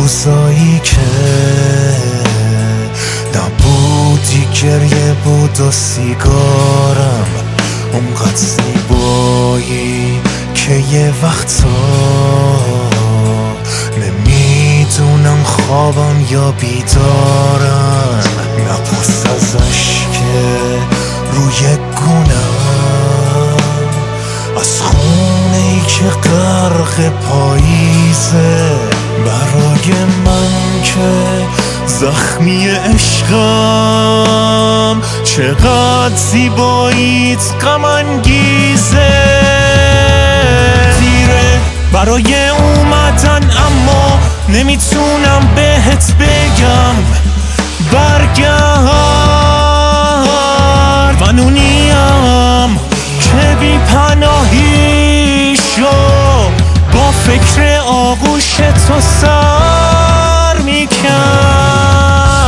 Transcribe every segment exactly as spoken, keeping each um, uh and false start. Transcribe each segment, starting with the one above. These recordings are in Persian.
روزایی که نبودی گریه بود و سیگارم اونقدر زیبایی که یه وقتا نمیدونم خوابم یا بیدارم. نپرس ازش که روی گونم از خونه ای که غرق پاییزه برای من که زخمی عشقم چقدر زیباییت غم انگیزه. دیره برای اومدن اما نمیتونم بهت بگم برگرد. من اونیم که بی پناهی شو با فکر آغوش تو سر میکرد.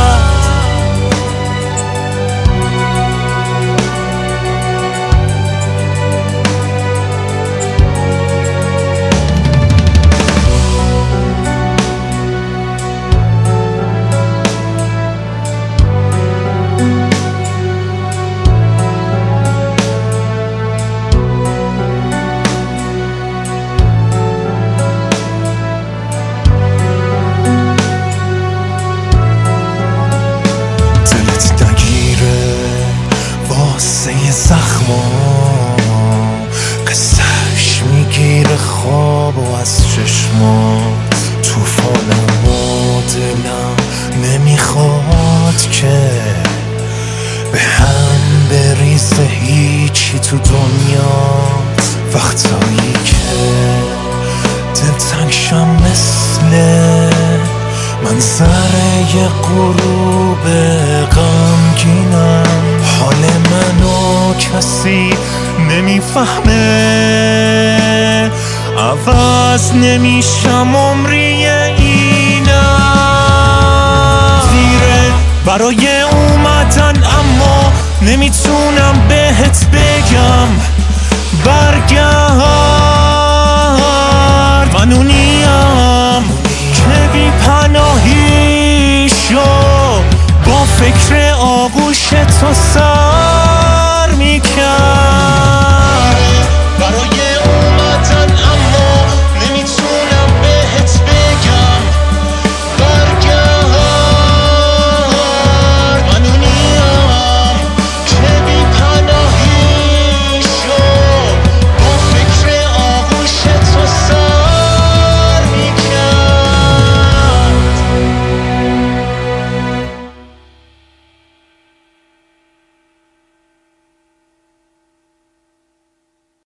زخمام قصهش میگیره خواب و از چشمات توفانم و دلم نمیخواد که به هم بریزه هیچی تو دنیات. وقتایی که دلتنگشم مثل منظره غروب غمگینم حال منو کسی نمیفهمه عوض نمیشم عمری اینم. دیره برای اومدن اما نمیتونم بهت بگم برگرد.